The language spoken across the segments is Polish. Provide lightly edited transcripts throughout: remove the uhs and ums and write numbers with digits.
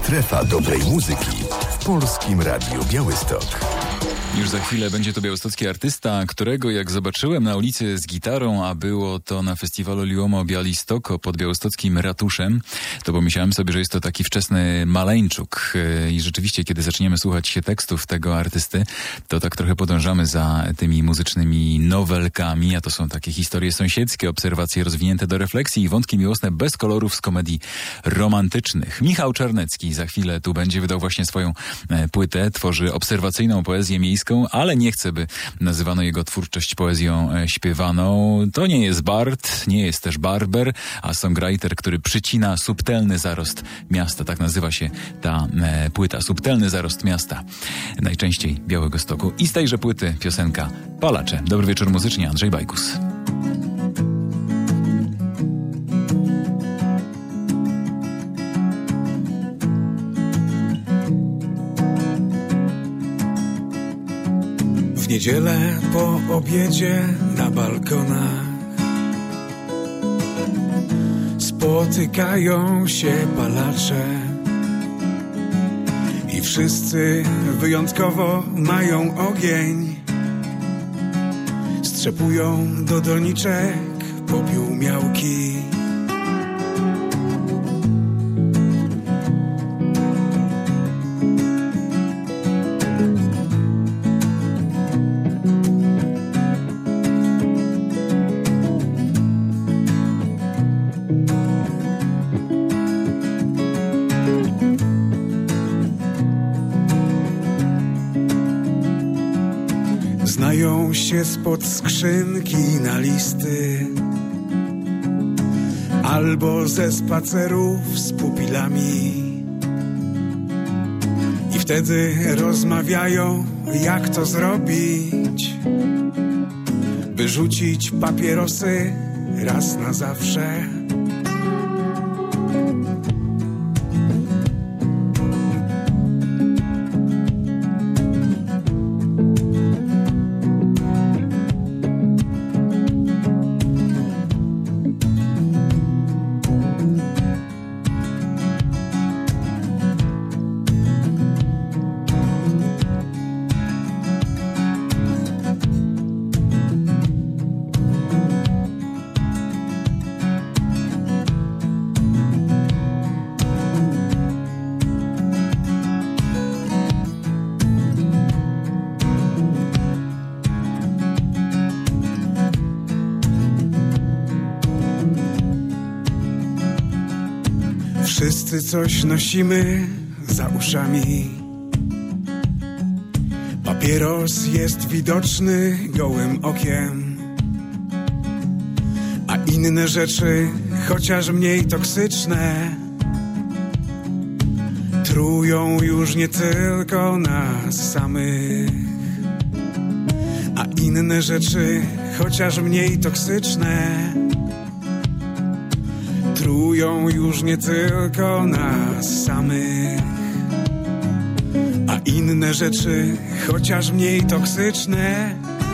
Strefa dobrej muzyki w Polskim Radiu Białystok. Już za chwilę będzie to białostocki artysta, którego jak zobaczyłem na ulicy z gitarą, a było to na festiwalu Liuomo Białystoko pod białostockim ratuszem, to pomyślałem sobie, że jest to taki wczesny maleńczuk. I rzeczywiście, kiedy zaczniemy słuchać się tekstów tego artysty, to tak trochę podążamy za tymi muzycznymi nowelkami, a to są takie historie sąsiedzkie, obserwacje rozwinięte do refleksji i wątki miłosne bez kolorów z komedii romantycznych. Michał Czarnecki za chwilę tu będzie, wydał właśnie swoją płytę, tworzy obserwacyjną poezję miejską, ale nie chce, by nazywano jego twórczość poezją śpiewaną. To nie jest bard, nie jest też barber, a songwriter, który przycina subtelny zarost miasta. Tak nazywa się ta płyta. Subtelny zarost miasta. Najczęściej Białegostoku. I z tejże płyty piosenka Palacze. Dobry wieczór muzycznie, Andrzej Bajkus. W niedzielę po obiedzie na balkonach spotykają się palacze i wszyscy wyjątkowo mają ogień. Strzepują do doniczek popiółmiałki. Znają się spod skrzynki na listy albo ze spacerów z pupilami i wtedy rozmawiają, jak to zrobić, by rzucić papierosy raz na zawsze. Wszyscy coś nosimy za uszami. Papieros jest widoczny gołym okiem, a inne rzeczy, chociaż mniej toksyczne, trują już nie tylko nas samych. A inne rzeczy, chociaż mniej toksyczne, trują już nie tylko nas samych. A inne rzeczy, chociaż mniej toksyczne,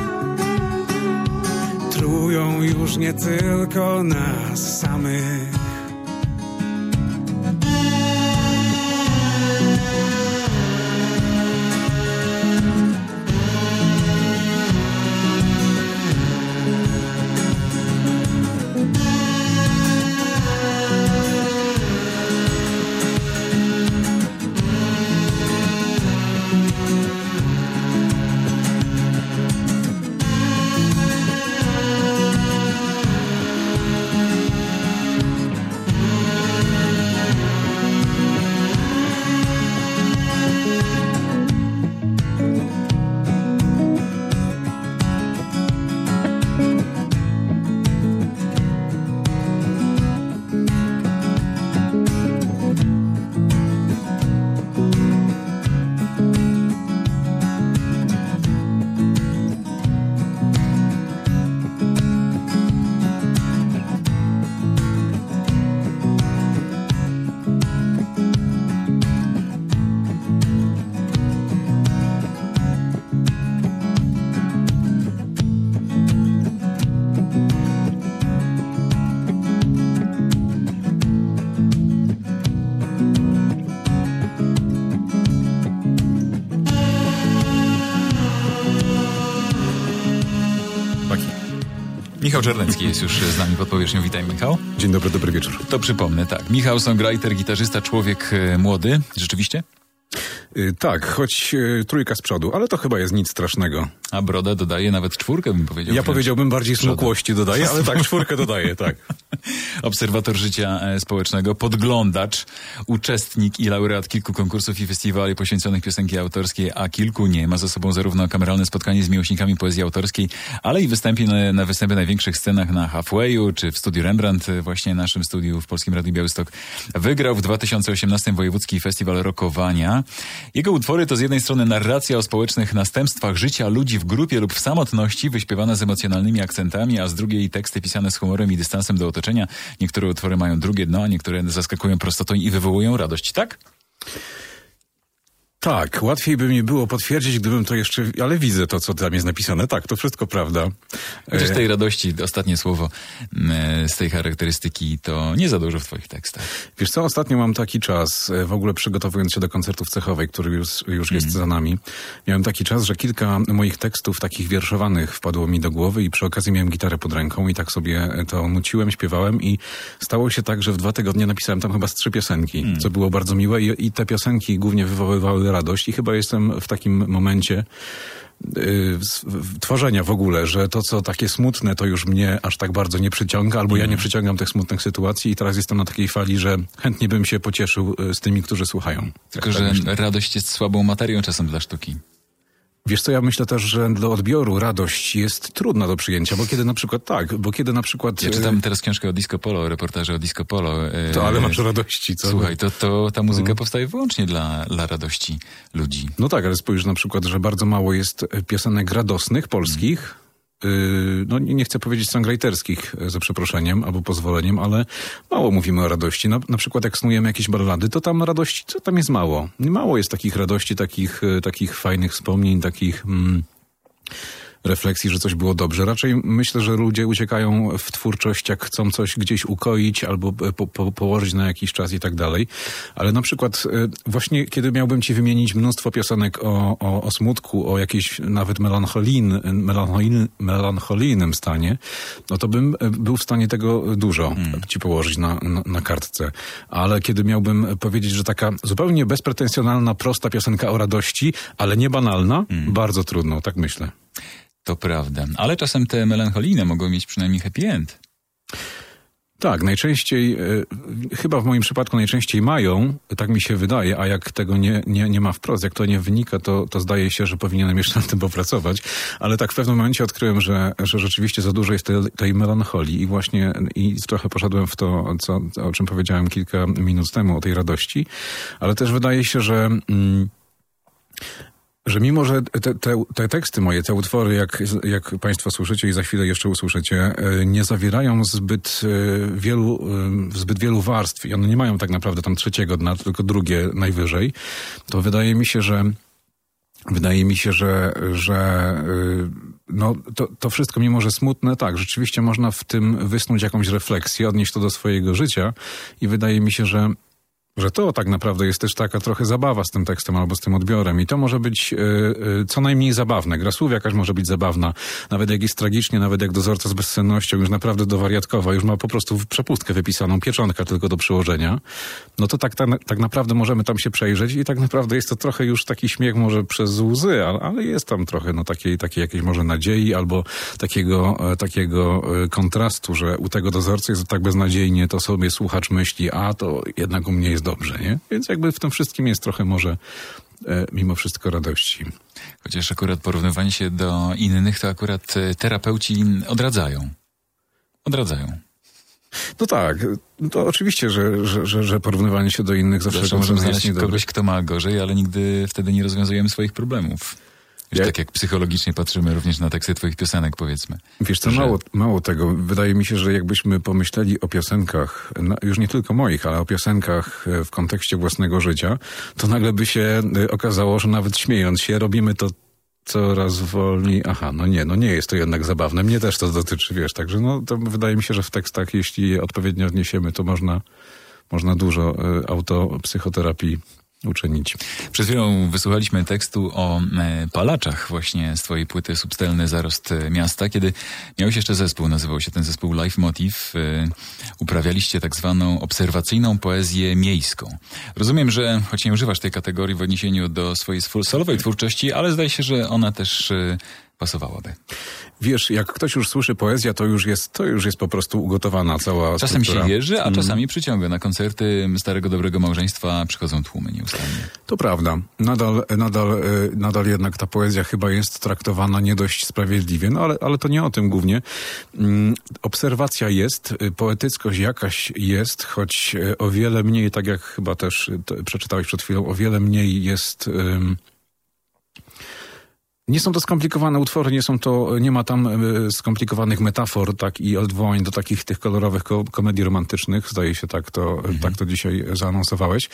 trują już nie tylko nas samych. Michał Czarnecki jest już z nami pod powierzchnią. Witaj, Michał. Dzień dobry, dobry wieczór. To przypomnę, tak. Michał, songwriter, gitarzysta, człowiek młody. Rzeczywiście? Tak, choć trójka z przodu, ale to chyba jest nic strasznego. A broda dodaje nawet 4, bym powiedział. Ja powiedziałbym bardziej smukłości dodaję, ale tak, 4 dodaję, tak. Obserwator życia społecznego, podglądacz, uczestnik i laureat kilku konkursów i festiwali poświęconych piosenki autorskiej, a kilku nie. Ma za sobą zarówno kameralne spotkanie z miłośnikami poezji autorskiej, ale i występy na największych scenach na Halfwayu, czy w studiu Rembrandt, właśnie naszym studiu w Polskim Radiu Białystok. Wygrał w 2018 Wojewódzki Festiwal Rockowania. Jego utwory to z jednej strony narracja o społecznych następstwach życia ludzi w grupie lub w samotności, wyśpiewana z emocjonalnymi akcentami, a z drugiej teksty pisane z humorem i dystansem do otoczenia. Niektóre utwory mają drugie dno, a niektóre zaskakują prostotą i wywołują radość, tak? Tak, łatwiej by mi było potwierdzić, gdybym to jeszcze... Ale widzę to, co tam jest napisane. Tak, to wszystko prawda. Chociaż tej radości, ostatnie słowo z tej charakterystyki, to nie za dużo w twoich tekstach. Wiesz co, ostatnio mam taki czas, w ogóle przygotowując się do koncertu w Cechowej, który już jest za nami, miałem taki czas, że kilka moich tekstów takich wierszowanych wpadło mi do głowy i przy okazji miałem gitarę pod ręką i tak sobie to nuciłem, śpiewałem i stało się tak, że w 2 tygodnie napisałem tam chyba z 3 piosenki, co było bardzo miłe i te piosenki głównie wywoływały radość i chyba jestem w takim momencie tworzenia w ogóle, że to, co takie smutne, to już mnie aż tak bardzo nie przyciąga, albo ja nie przyciągam tych smutnych sytuacji i teraz jestem na takiej fali, że chętnie bym się pocieszył z tymi, którzy słuchają. Tylko, że radość jest słabą materią czasem dla sztuki. Wiesz co, ja myślę też, że dla odbioru radość jest trudna do przyjęcia, bo kiedy na przykład... Ja czytam teraz książkę o Disco Polo, reportaże o Disco Polo. To ale masz radości, co? Słuchaj, to ta muzyka powstaje wyłącznie dla radości ludzi. No tak, ale spójrz na przykład, że bardzo mało jest piosenek radosnych, polskich, no nie chcę powiedzieć songwriterskich, za przeproszeniem albo pozwoleniem, ale mało mówimy o radości. Na przykład jak snujemy jakieś ballady, to tam radości, to tam jest mało. Mało jest takich radości, takich fajnych wspomnień, takich refleksji, że coś było dobrze. Raczej myślę, że ludzie uciekają w twórczość, jak chcą coś gdzieś ukoić albo położyć na jakiś czas i tak dalej. Ale na przykład właśnie kiedy miałbym ci wymienić mnóstwo piosenek o smutku, o jakiejś nawet melancholijnym stanie, no to bym był w stanie tego dużo ci położyć na kartce. Ale kiedy miałbym powiedzieć, że taka zupełnie bezpretensjonalna, prosta piosenka o radości, ale nie banalna, bardzo trudno, tak myślę. To prawda, ale czasem te melancholijne mogą mieć przynajmniej happy end. Tak, najczęściej, chyba w moim przypadku najczęściej mają, tak mi się wydaje, a jak tego nie ma wprost, jak to nie wynika, to zdaje się, że powinienem jeszcze nad tym popracować. Ale tak w pewnym momencie odkryłem, że rzeczywiście za dużo jest tej melancholii i właśnie trochę poszedłem w to, o czym powiedziałem kilka minut temu, o tej radości. Ale też wydaje się, że mimo, że te teksty moje, te utwory, jak państwo słyszycie i za chwilę jeszcze usłyszycie, nie zawierają zbyt wielu warstw i one nie mają tak naprawdę tam 3 dna, tylko drugie najwyżej, to wydaje mi się, że no, to wszystko, mimo że smutne, tak, rzeczywiście można w tym wysnuć jakąś refleksję, odnieść to do swojego życia i wydaje mi się, że to tak naprawdę jest też taka trochę zabawa z tym tekstem albo z tym odbiorem i to może być co najmniej zabawne. Gra słów jakaś może być zabawna, nawet jak jest tragicznie, nawet jak dozorca z bezsennością już naprawdę do wariatkowa, już ma po prostu przepustkę wypisaną, pieczątka tylko do przyłożenia, no to tak naprawdę możemy tam się przejrzeć i tak naprawdę jest to trochę już taki śmiech może przez łzy, ale jest tam trochę no takiej jakiejś może nadziei albo takiego kontrastu, że u tego dozorcy jest tak beznadziejnie, to sobie słuchacz myśli, a to jednak u mnie jest dobrze, nie? Więc jakby w tym wszystkim jest trochę może mimo wszystko radości. Chociaż akurat porównywanie się do innych, to akurat terapeuci odradzają. No tak, to oczywiście, że porównywanie się do innych zawsze możemy znaleźć kogoś, kto ma gorzej, ale nigdy wtedy nie rozwiązujemy swoich problemów. Tak jak psychologicznie patrzymy również na teksty twoich piosenek, powiedzmy. Wiesz co, mało tego. Wydaje mi się, że jakbyśmy pomyśleli o piosenkach, już nie tylko moich, ale o piosenkach w kontekście własnego życia, to nagle by się okazało, że nawet śmiejąc się, robimy to coraz wolniej. Aha, no nie jest to jednak zabawne. Mnie też to dotyczy, wiesz. Także to wydaje mi się, że w tekstach, jeśli je odpowiednio odniesiemy, to można dużo autopsychoterapii uczynić. Przed chwilą wysłuchaliśmy tekstu o palaczach właśnie z twojej płyty Substelny zarost miasta, kiedy miałeś jeszcze zespół, nazywał się ten zespół Life Motive. Uprawialiście tak zwaną obserwacyjną poezję miejską. Rozumiem, że choć nie używasz tej kategorii w odniesieniu do swojej solowej twórczości, ale zdaje się, że ona też pasowałaby. Wiesz, jak ktoś już słyszy poezja, to już jest po prostu ugotowana cała Czasem struktura. się jeży, a czasami przyciąga. Na koncerty Starego Dobrego Małżeństwa przychodzą tłumy nieustannie. To prawda. Nadal jednak ta poezja chyba jest traktowana nie dość sprawiedliwie, no ale to nie o tym głównie. Obserwacja jest, poetyckość jakaś jest, choć o wiele mniej, tak jak chyba też przeczytałeś przed chwilą, o wiele mniej jest... Nie są to skomplikowane utwory, nie ma tam skomplikowanych metafor, tak, i odwołań do takich tych kolorowych komedii romantycznych. Zdaje się, tak to dzisiaj zaanonsowałeś.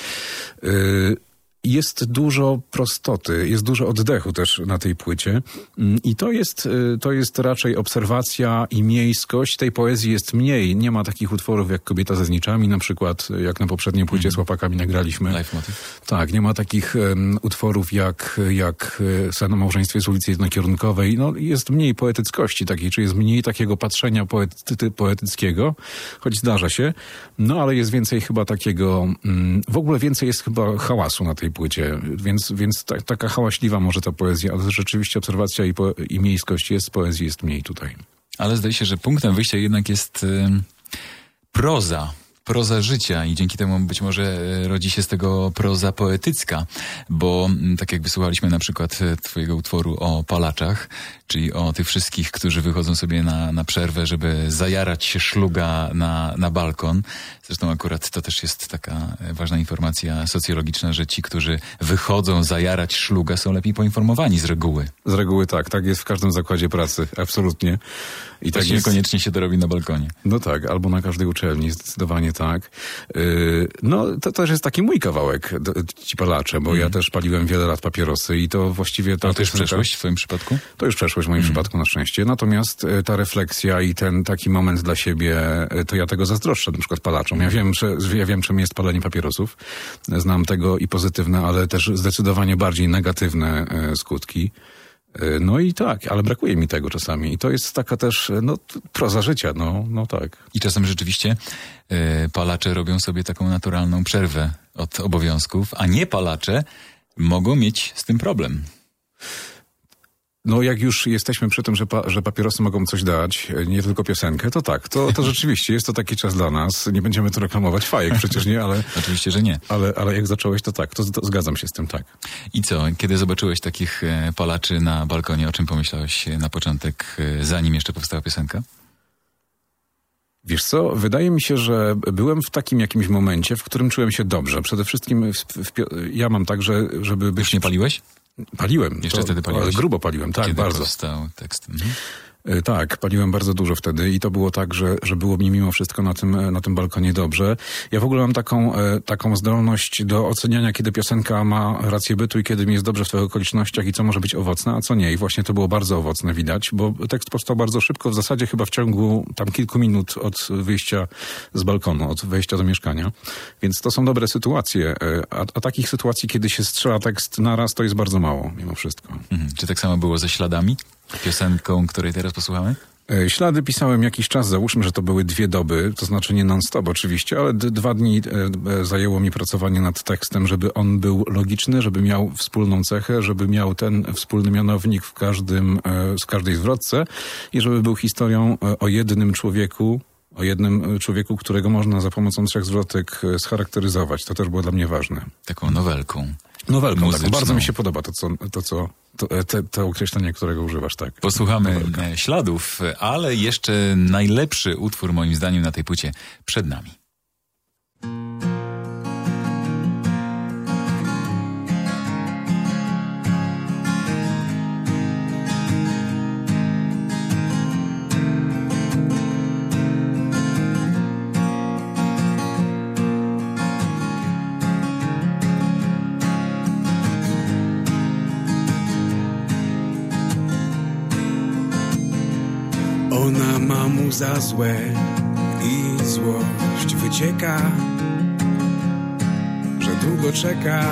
Jest dużo prostoty, jest dużo oddechu też na tej płycie i to jest raczej obserwacja i miejskość. Tej poezji jest mniej. Nie ma takich utworów jak Kobieta ze zniczami, na przykład, jak na poprzedniej płycie z Łapakami nagraliśmy. Life Motive. Tak, nie ma takich utworów jak Sen o małżeństwie z ulicy Jednokierunkowej. No, jest mniej poetyckości takiej, czy jest mniej takiego patrzenia poetyckiego, choć zdarza się. No, ale jest więcej chyba takiego, w ogóle więcej jest chyba hałasu na tej płycie, więc taka hałaśliwa może ta poezja, ale rzeczywiście obserwacja i miejskość jest, poezji jest mniej tutaj. Ale zdaje się, że punktem wyjścia jednak jest proza życia i dzięki temu być może rodzi się z tego proza poetycka, bo tak jak wysłuchaliśmy na przykład twojego utworu o palaczach, czyli o tych wszystkich, którzy wychodzą sobie na przerwę, żeby zajarać się szluga na balkon. Zresztą akurat to też jest taka ważna informacja socjologiczna, że ci, którzy wychodzą zajarać szluga, są lepiej poinformowani z reguły. Z reguły tak jest w każdym zakładzie pracy, absolutnie. I tak niekoniecznie się to robi na balkonie. No tak, albo na każdej uczelni, zdecydowanie tak. No to też jest taki mój kawałek, ci palacze, bo ja też paliłem wiele lat papierosy i to właściwie... To już przeszłość w twoim przypadku? To już przeszłość w moim przypadku, na szczęście. Natomiast ta refleksja i ten taki moment dla siebie, to ja tego zazdroszczę, na przykład palaczom. Ja wiem, czym jest palenie papierosów. Znam tego i pozytywne, ale też zdecydowanie bardziej negatywne skutki. No i tak, ale brakuje mi tego czasami. I to jest taka też, proza życia, no tak. I czasem rzeczywiście palacze robią sobie taką naturalną przerwę od obowiązków, a nie palacze mogą mieć z tym problem. No jak już jesteśmy przy tym, że papierosy mogą coś dać, nie tylko piosenkę, to tak, to rzeczywiście jest to taki czas dla nas. Nie będziemy tu reklamować fajek, przecież nie, ale... Oczywiście, że nie. Ale jak zacząłeś, to tak, to zgadzam się z tym, tak. I co, kiedy zobaczyłeś takich palaczy na balkonie, o czym pomyślałeś na początek, zanim jeszcze powstała piosenka? Wiesz co, wydaje mi się, że byłem w takim jakimś momencie, w którym czułem się dobrze. Przede wszystkim ja mam tak, żeby być... Już nie paliłeś? Paliłem. Jeszcze wtedy paliłeś? Ale grubo paliłem, tak, Kiedy bardzo. Kiedy powstał tekst? Tak, paliłem bardzo dużo wtedy i to było tak, że było mi mimo wszystko na tym balkonie dobrze. Ja w ogóle mam taką zdolność do oceniania, kiedy piosenka ma rację bytu i kiedy mi jest dobrze w tych okolicznościach i co może być owocne, a co nie. I właśnie to było bardzo owocne, widać, bo tekst powstał bardzo szybko, w zasadzie chyba w ciągu tam kilku minut od wyjścia z balkonu, od wejścia do mieszkania. Więc to są dobre sytuacje, a takich sytuacji, kiedy się strzela tekst naraz, to jest bardzo mało, mimo wszystko. Czy tak samo było ze Śladami? Piosenką, której teraz posłuchamy? Ślady pisałem jakiś czas, załóżmy, że to były 2 doby, to znaczy nie non-stop oczywiście, ale 2 dni zajęło mi pracowanie nad tekstem, żeby on był logiczny, żeby miał wspólną cechę, żeby miał ten wspólny mianownik w każdej zwrotce i żeby był historią o jednym człowieku, którego można za pomocą 3 zwrotek scharakteryzować. To też było dla mnie ważne. Taką nowelką. Nowelką, tak. Bardzo mi się podoba to określenie, którego używasz, tak. Posłuchamy Nowelka. Śladów, ale jeszcze najlepszy utwór moim zdaniem na tej płycie przed nami. Ona ma mu za złe i złość wycieka, że długo długo czeka,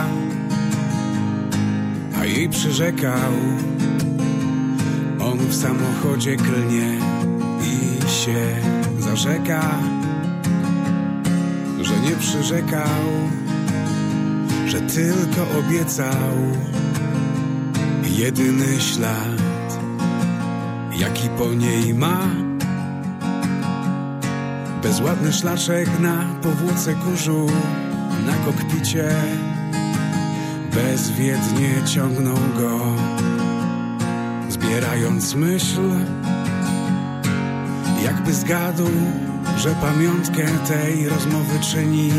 a jej przyrzekał. On w samochodzie klnie i się zarzeka, że nie przyrzekał, że tylko obiecał. Jedyny ślad, jaki po niej ma, bezładny szlaczek na powłoce kurzu, na kokpicie bezwiednie ciągną go, zbierając myśl, jakby zgadł, że pamiątkę tej rozmowy czyni.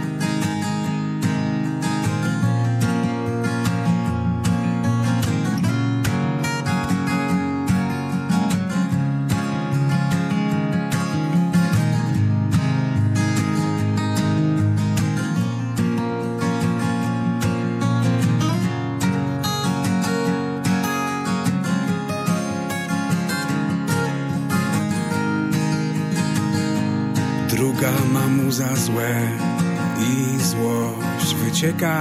Druga ma mu za złe i złość wycieka,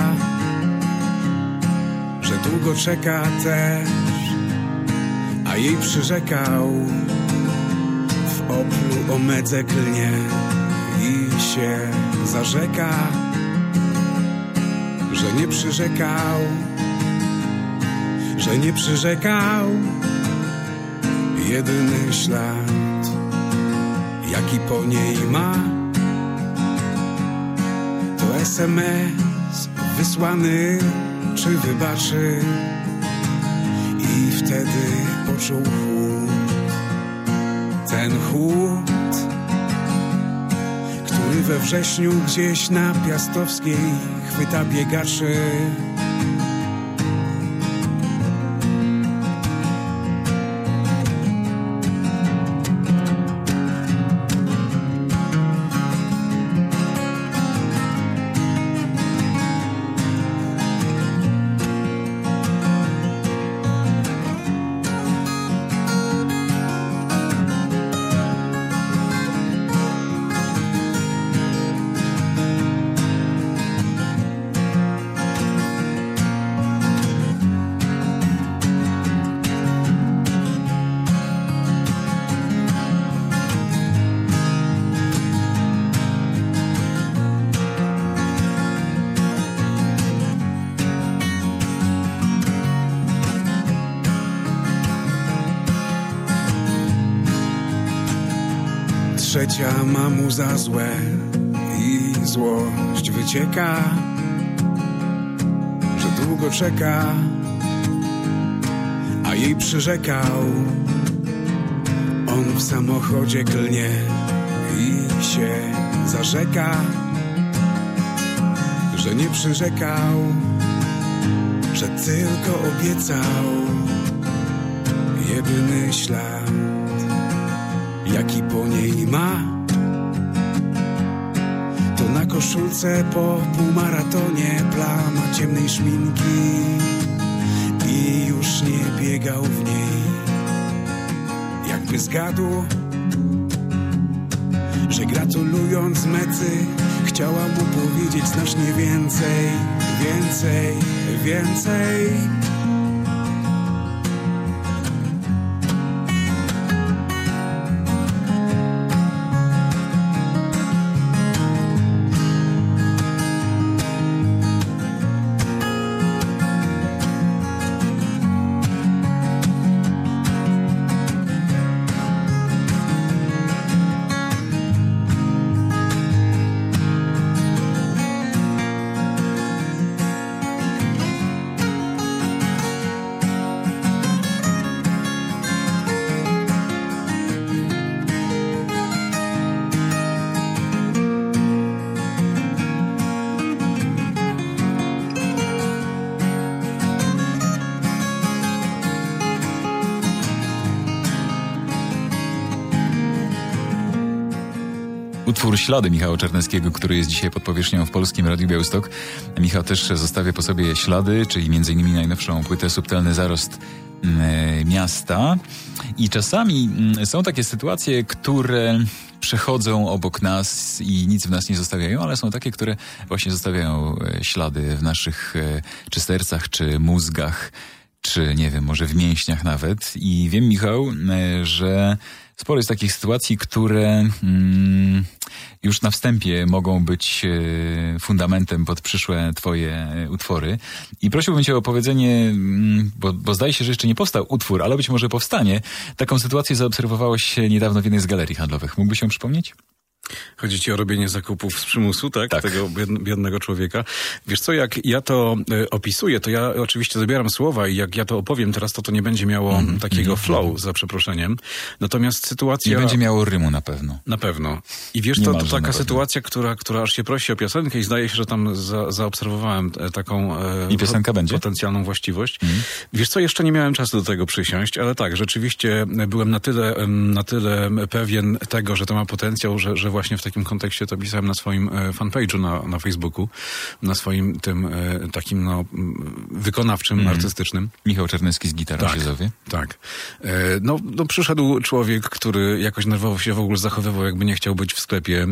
że długo czeka też, a jej przyrzekał. W Oplu Omedze klnie i się zarzeka, że nie przyrzekał, że nie przyrzekał. Jedyny ślad, jaki po niej ma, to SMS wysłany, czy wybaczy. I wtedy poczuł chłód, ten chłód, który we wrześniu gdzieś na Piastowskiej chwyta biegaczy. Trzecia ma mu za złe i złość wycieka, że długo czeka, a jej przyrzekał. On w samochodzie klnie i się zarzeka, że nie przyrzekał, że tylko obiecał. Jedyny ślad, jaki po niej ma, to na koszulce po półmaratonie plama ciemnej szminki i już nie biegał w niej. Jakby zgadł, że gratulując mety chciała mu powiedzieć znacznie więcej, więcej, więcej. Utwór Ślady Michała Czarneckiego, który jest dzisiaj pod powierzchnią w Polskim Radiu Białystok. Michał też zostawia po sobie ślady, czyli m.in. najnowszą płytę Subtelny Zarost miasta i czasami są takie sytuacje, które przechodzą obok nas i nic w nas nie zostawiają, ale są takie, które właśnie zostawiają ślady w naszych czy sercach, czy mózgach, czy nie wiem, może w mięśniach nawet. I wiem, Michał, że sporo jest takich sytuacji, które już na wstępie mogą być fundamentem pod przyszłe twoje utwory. I prosiłbym cię o opowiedzenie, bo zdaje się, że jeszcze nie powstał utwór, ale być może powstanie. Taką sytuację zaobserwowałeś niedawno w jednej z galerii handlowych. Mógłbyś ją przypomnieć? Chodzi ci o robienie zakupów z przymusu, tak? Tak. Tego biednego człowieka. Wiesz co, jak ja to opisuję, to ja oczywiście zabieram słowa i jak ja to opowiem teraz, to nie będzie miało takiego flow, za przeproszeniem. Natomiast sytuacja... Nie będzie miało rymu na pewno. Na pewno. I wiesz, to taka sytuacja, która aż się prosi o piosenkę i zdaje się, że tam zaobserwowałem taką I piosenka będzie? Potencjalną właściwość. Wiesz co, jeszcze nie miałem czasu do tego przysiąść, ale tak, rzeczywiście byłem na tyle pewien tego, że to ma potencjał, że właśnie w takim kontekście to pisałem na swoim fanpage'u na Facebooku, na swoim tym takim wykonawczym, artystycznym. Michał Czarnecki z gitarą się zowie. Tak. No przyszedł człowiek, który jakoś nerwowo się w ogóle zachowywał, jakby nie chciał być w sklepie.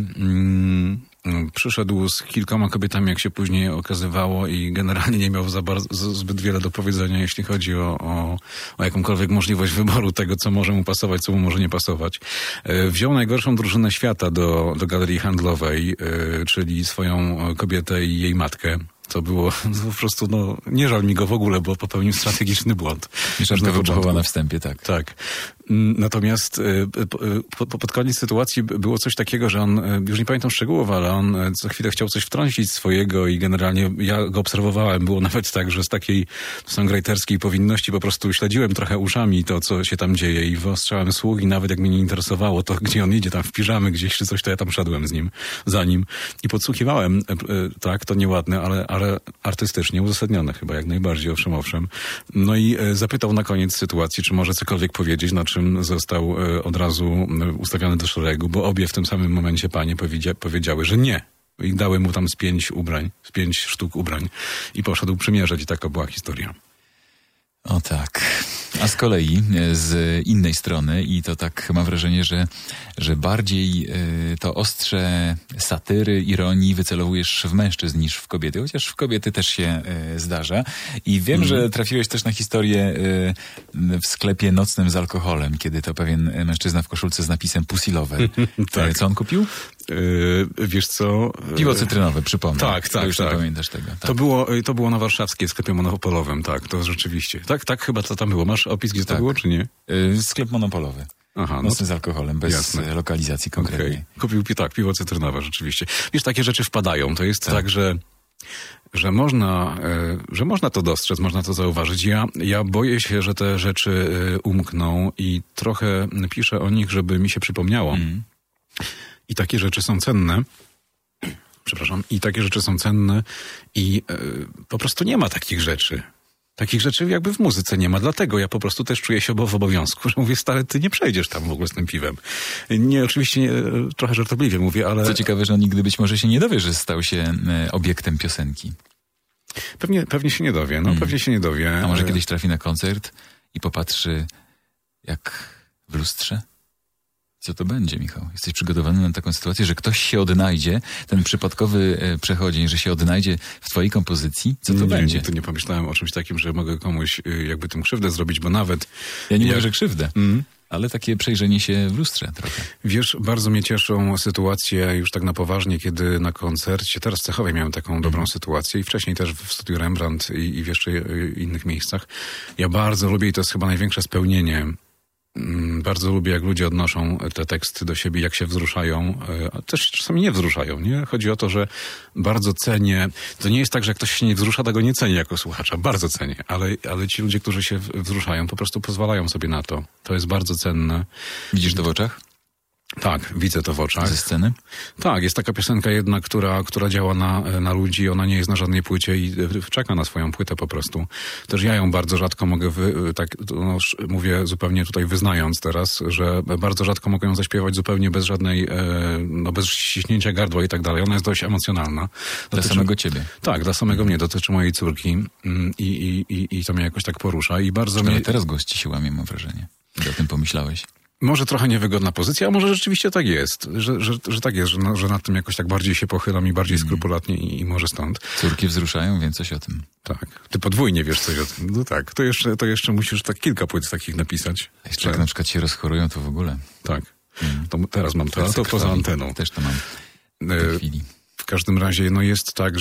Przyszedł z kilkoma kobietami, jak się później okazywało, i generalnie nie miał zbyt wiele do powiedzenia, jeśli chodzi o jakąkolwiek możliwość wyboru tego, co może mu pasować, co mu może nie pasować. Wziął najgorszą drużynę świata do galerii handlowej, czyli swoją kobietę i jej matkę. To było po prostu, nie żal mi go w ogóle, bo popełnił strategiczny błąd. Mieszanka wybuchowa na wstępie, tak. Tak. Natomiast pod koniec sytuacji było coś takiego, że on, już nie pamiętam szczegółów, ale on co chwilę chciał coś wtrącić swojego i generalnie ja go obserwowałem. Było nawet tak, że z takiej songwriterskiej powinności po prostu śledziłem trochę uszami to, co się tam dzieje i wyostrzałem słuch i nawet jak mnie nie interesowało to, gdzie on idzie, tam w piżamy gdzieś czy coś, to ja tam szedłem za nim i podsłuchiwałem. Tak, to nieładne, ale artystycznie uzasadnione chyba, jak najbardziej, owszem. No i zapytał na koniec sytuacji, czy może cokolwiek powiedzieć, na czym został od razu ustawiony do szeregu, bo obie w tym samym momencie panie powiedziały, że nie. I dały mu tam z 5 sztuk ubrań i poszedł przymierzać i taka była historia. O tak. A z kolei z innej strony, i to tak mam wrażenie, że bardziej to ostrze satyry, ironii wycelowujesz w mężczyzn niż w kobiety, chociaż w kobiety też się zdarza. I wiem, że trafiłeś też na historię w sklepie nocnym z alkoholem, kiedy to pewien mężczyzna w koszulce z napisem Pussy Lover. Tak. Co on kupił? Wiesz co? Piwo cytrynowe, przypomnę. Tak. Już nie pamiętasz tego. Tak. To było na warszawskiej sklepie monopolowym, tak, to rzeczywiście. Tak chyba to tam było. Masz opis, gdzie to było, czy nie? Sklep monopolowy. Aha, nocny z alkoholem, bez lokalizacji konkretnej. Okay. Kupił piwo cytrynowe, rzeczywiście. Wiesz, takie rzeczy wpadają. To jest tak, że można to dostrzec, można to zauważyć. Ja boję się, że te rzeczy umkną i trochę piszę o nich, żeby mi się przypomniało. I takie rzeczy są cenne. Przepraszam. I takie rzeczy są cenne i po prostu nie ma takich rzeczy. Takich rzeczy jakby w muzyce nie ma. Dlatego ja po prostu też czuję się w obowiązku, że mówię, stary, ty nie przejdziesz tam w ogóle z tym piwem. Nie, oczywiście trochę żartobliwie mówię, ale... Co ciekawe, że on nigdy być może się nie dowie, że stał się obiektem piosenki. Pewnie się nie dowie, pewnie się nie dowie. A może kiedyś trafi na koncert i popatrzy jak w lustrze? Co to będzie, Michał? Jesteś przygotowany na taką sytuację, że ktoś się odnajdzie, ten przypadkowy przechodzień, że się odnajdzie w twojej kompozycji? Co to będzie? Nigdy nie pomyślałem o czymś takim, że mogę komuś jakby tym krzywdę zrobić, bo nawet... Ja nie mówię, że krzywdę, ale takie przejrzenie się w lustrze trochę. Wiesz, bardzo mnie cieszą sytuacje już tak na poważnie, kiedy na koncercie, teraz w Cechowej miałem taką dobrą sytuację i wcześniej też w studiu Rembrandt i w jeszcze innych miejscach. Ja bardzo lubię i to jest chyba największe spełnienie. Bardzo lubię, jak ludzie odnoszą te teksty do siebie, jak się wzruszają, a też czasami nie wzruszają, nie? Chodzi o to, że bardzo cenię, to nie jest tak, że jak ktoś się nie wzrusza, to go nie cenię jako słuchacza, bardzo cenię, ale ci ludzie, którzy się wzruszają, po prostu pozwalają sobie na to. To jest bardzo cenne. Widzisz to w oczach? Tak, widzę to w oczach. Ze sceny? Tak, jest taka piosenka jedna, która działa na ludzi, ona nie jest na żadnej płycie i czeka na swoją płytę po prostu. Też ja ją bardzo rzadko mogę, mówię zupełnie tutaj wyznając teraz, że bardzo rzadko mogę ją zaśpiewać zupełnie bez żadnej, bez ściśnięcia gardła i tak dalej. Ona jest dość emocjonalna. Dla samego ciebie. Tak, dla samego mnie, dotyczy mojej córki i to mnie jakoś tak porusza i bardzo mnie... teraz gości się łamie, mam wrażenie. Gdy o tym pomyślałeś. Może trochę niewygodna pozycja, a może rzeczywiście tak jest, że tak jest, że nad tym jakoś tak bardziej się pochylam i bardziej skrupulatnie i może stąd. Córki wzruszają, więc coś o tym. Tak. Ty podwójnie wiesz coś o tym. No tak, to jeszcze musisz tak kilka płyt takich napisać. Jeszcze jak na przykład się rozchorują, to w ogóle. Tak. To teraz mam to, a to poza anteną. Też to mam w tej chwili. W każdym razie, no jest tak,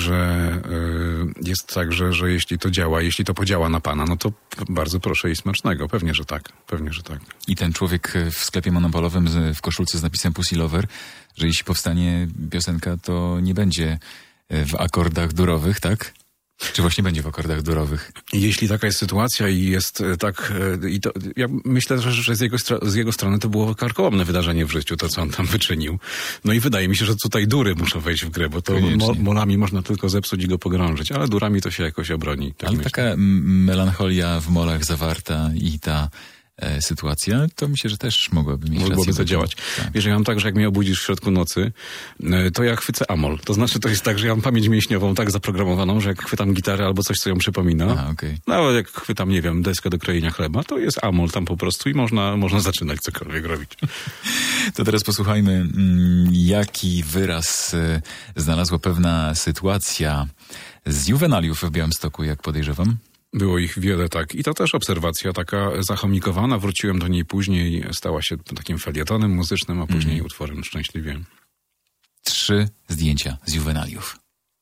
że jeśli to działa, jeśli to podziała na pana, no to bardzo proszę i smacznego. Pewnie, że tak. I ten człowiek w sklepie monopolowym w koszulce z napisem Pussy Lover, że jeśli powstanie piosenka, to nie będzie w akordach durowych, tak? Czy właśnie będzie w akordach durowych? Jeśli taka jest sytuacja i jest tak... ja myślę, że z jego strony to było karkołomne wydarzenie w życiu, to co on tam wyczynił. No i wydaje mi się, że tutaj dury muszą wejść w grę, bo to molami można tylko zepsuć i go pogrążyć, ale durami to się jakoś obroni. Tak ale myślę. Taka melancholia w molach zawarta i ta sytuacja, to myślę, że też mogłoby mieć rację. Mogłoby to działać. Tak. Wiesz, ja mam tak, że jak mnie obudzisz w środku nocy, to ja chwycę amol. To znaczy, to jest tak, że ja mam pamięć mięśniową tak zaprogramowaną, że jak chwytam gitarę albo coś, co ją przypomina, nawet jak chwytam, nie wiem, deskę do krojenia chleba, to jest amol tam po prostu i można zaczynać cokolwiek robić. To teraz posłuchajmy, jaki wyraz znalazła pewna sytuacja z Juwenaliów w Białymstoku, jak podejrzewam. Było ich wiele, tak. I to też obserwacja taka zachomikowana. Wróciłem do niej później. Stała się takim felietonem muzycznym, a później utworem Szczęśliwie. 3 zdjęcia z Juwenaliów.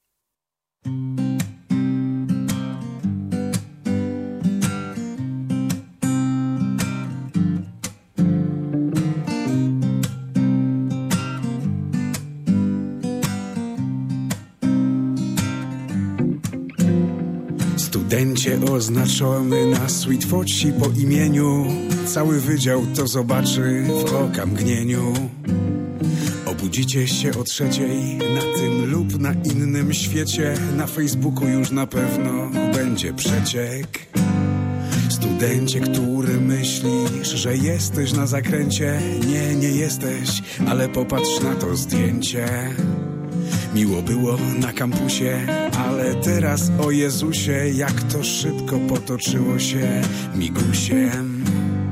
Studencie oznaczony na sweetfoci po imieniu, cały wydział to zobaczy w okamgnieniu. Obudzicie się o 3:00 na tym lub na innym świecie, na Facebooku już na pewno będzie przeciek. Studencie, który myślisz, że jesteś na zakręcie, nie jesteś, ale popatrz na to zdjęcie. Miło było na kampusie, ale teraz o Jezusie, jak to szybko potoczyło się migusiem.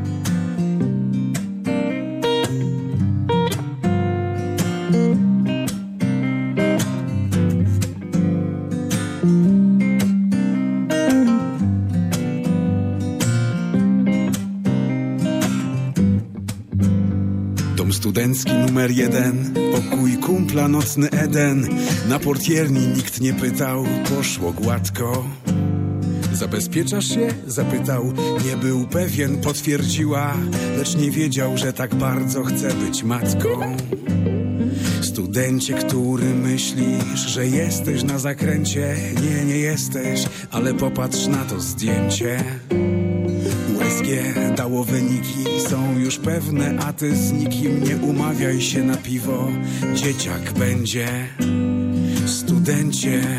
Studencki numer 1, pokój kumpla, nocny Eden. Na portierni nikt nie pytał, poszło gładko. Zabezpieczasz się? Zapytał. Nie był pewien, potwierdziła, lecz nie wiedział, że tak bardzo chce być matką. Studencie, który myślisz, że jesteś na zakręcie, nie jesteś, ale popatrz na to zdjęcie. USG dało wyniki, są już pewne, a ty z nikim nie umawiaj się na piwo. Dzieciak będzie. Studencie,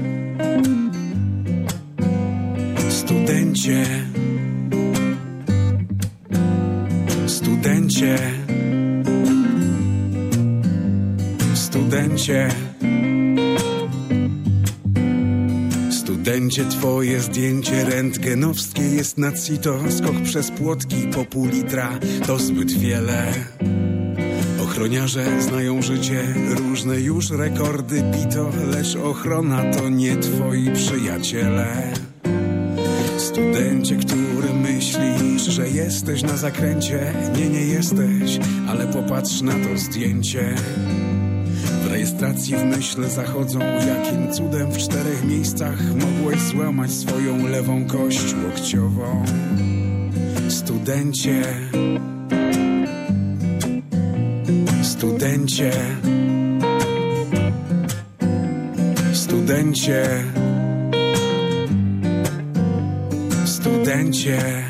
studencie, studencie, studencie. Studencie, twoje zdjęcie rentgenowskie jest na CITO. Skok przez płotki po pół litra to zbyt wiele. Ochroniarze znają życie, różne już rekordy bito, lecz ochrona to nie twoi przyjaciele. Studencie, który myślisz, że jesteś na zakręcie, nie jesteś, ale popatrz na to zdjęcie. W rejestracji w myśl zachodzą, jakim cudem w 4 miejscach mogłeś złamać swoją lewą kość łokciową. Studencie, studencie, studencie, studencie.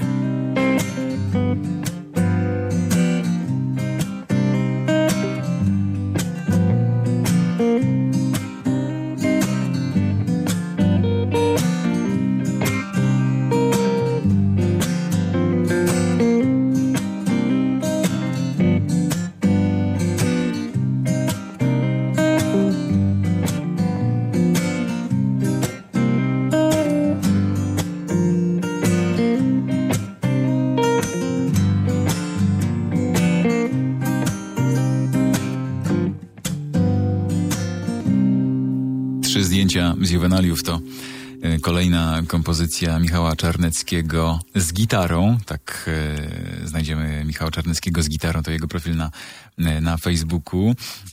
Życia z Juwenaliów to kolejna kompozycja Michała Czarneckiego z gitarą. Tak, znajdziemy Michała Czarneckiego z gitarą, to jego profil na Facebooku.